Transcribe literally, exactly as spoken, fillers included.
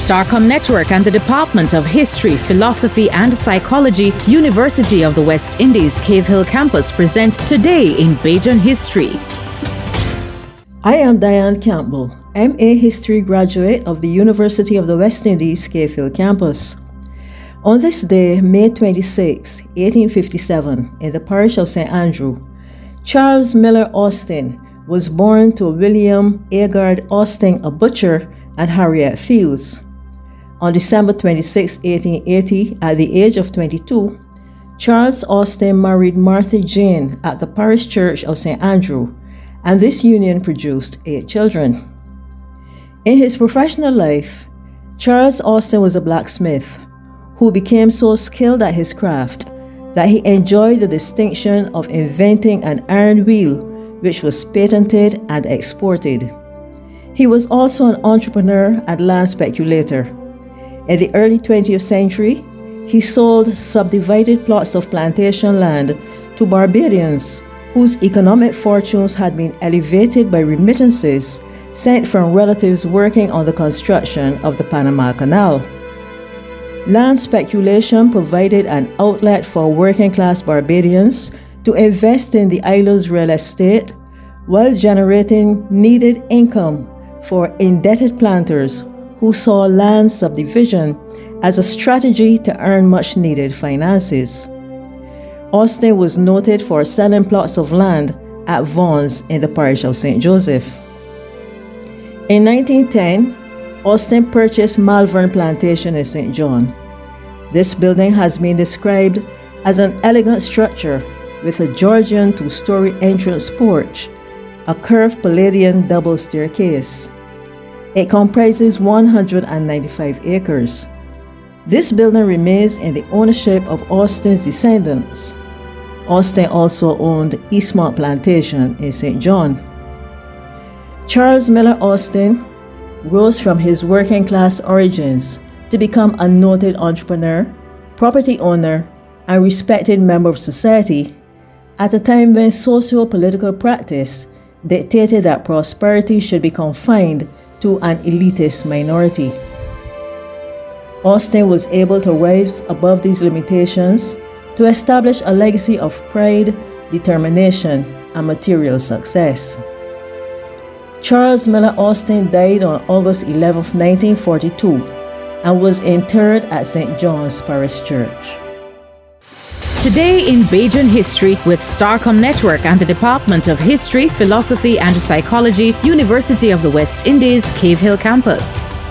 Starcom Network and the Department of History, Philosophy and Psychology, University of the West Indies, Cave Hill Campus present Today in Bajan History. I am Diane Campbell, M A History graduate of the University of the West Indies, Cave Hill Campus. On this day, May twenty-sixth, eighteen fifty-seven, in the parish of Saint Andrew, Charles Miller Austin was born to William Agard Austin, a butcher, and Harriet Fields. On December twenty-sixth, eighteen eighty, at the age of twenty-two, Charles Austin married Martha Jane at the parish church of Saint Andrew, and this union produced eight children. In his professional life, Charles Austin was a blacksmith who became so skilled at his craft that he enjoyed the distinction of inventing an iron wheel which was patented and exported. He was also an entrepreneur and land speculator. In the early twentieth century, he sold subdivided plots of plantation land to Barbadians whose economic fortunes had been elevated by remittances sent from relatives working on the construction of the Panama Canal. Land speculation provided an outlet for working-class Barbadians to invest in the island's real estate while generating needed income for indebted planters who saw land subdivision as a strategy to earn much-needed finances. Austin was noted for selling plots of land at Vaughan's in the parish of Saint Joseph. In nineteen ten, Austin purchased Malvern Plantation in Saint John. This building has been described as an elegant structure with a Georgian two-story entrance porch, a curved Palladian double staircase. It comprises one hundred ninety-five acres. This building remains in the ownership of Austin's descendants. Austin also owned Eastmont Plantation in Saint John. Charles Miller Austin rose from his working-class origins to become a noted entrepreneur, property owner, and respected member of society at a time when socio-political practice dictated that prosperity should be confined to an elitist minority. Austin was able to rise above these limitations to establish a legacy of pride, determination, and material success. Charles Miller Austin died on August eleventh, nineteen forty-two, and was interred at Saint John's Parish Church. Today in Bajan History with Starcom Network and the Department of History, Philosophy and Psychology, University of the West Indies, Cave Hill Campus.